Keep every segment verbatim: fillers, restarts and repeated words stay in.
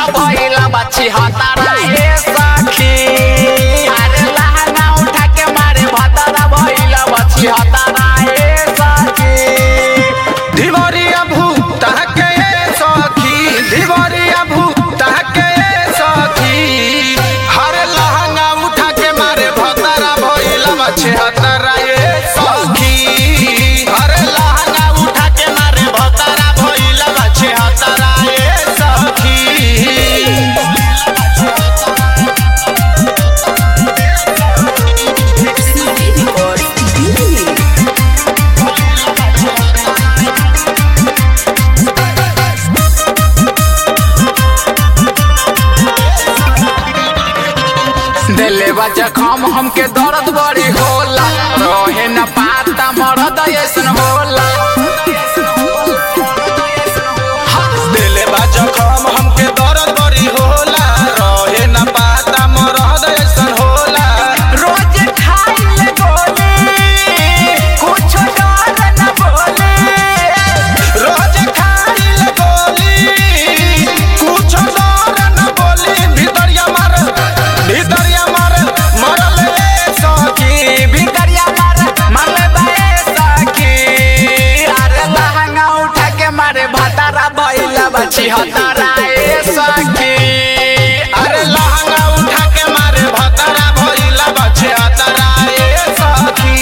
भतारा भइला बच्ची हतारा ए सखी। अरे लहंगा उठा के मारे भतारा भइला बच्ची हतारा ए सखी। धिवरिया भूत के सखी, धिवरिया भूत के सखी। हर लहंगा उठा के मारे भतारा भइला बच्ची हतारा ए सखी। हर लहंगा उठा के मारे भतारा भइला बच्ची हतारा ए सखी। दिले बा जखम हमके दर्द बड़ी होला, रहे न पाता मरद ऐसन होला। दिले बा जखम हमके दर्द बड़ी होला, रहे न पाता मरद ऐसन होला। रोज खाइले गोली कुछ डर न बोली। रोज खाइले गोली कुछ डर न बोली। भितरिया मार भितरिया मार मरल ए सखी। भितरिया मार मरले बे सखी। अरे लहंगा उठा के मारे भतारा भइला बच्ची हतारा ए सखी। अरे लहंगा उठा के मारे भतारा भइला बच्चे हतारा ए सखी।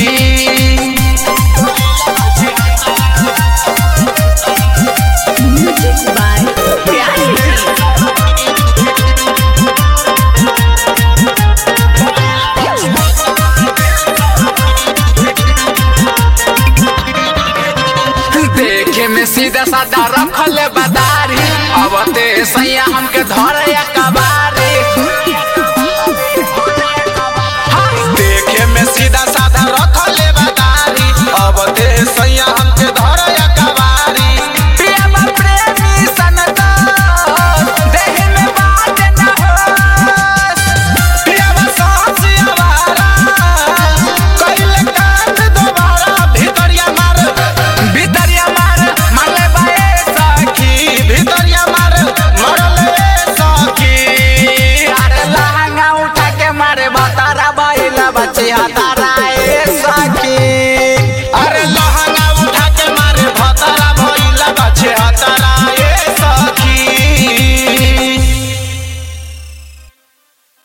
देखे में सीधा साधा रखले बदारी, अब ते सैया हमके धरे कबारी। देखे में सीधा साधा रखले बदारी, अब ते सैया हमके धरया कबारी। पियबा प्रेमी सनता देह में बात न होस। पियबा साहसी आवारा, कइले कांड दोबारा। भितरिया मार भितरिया मार मरले बे सखी। भितरिया मार मरल ए सखी। अरे लहंगा उठा के मारे भतारा भइला बच्ची हता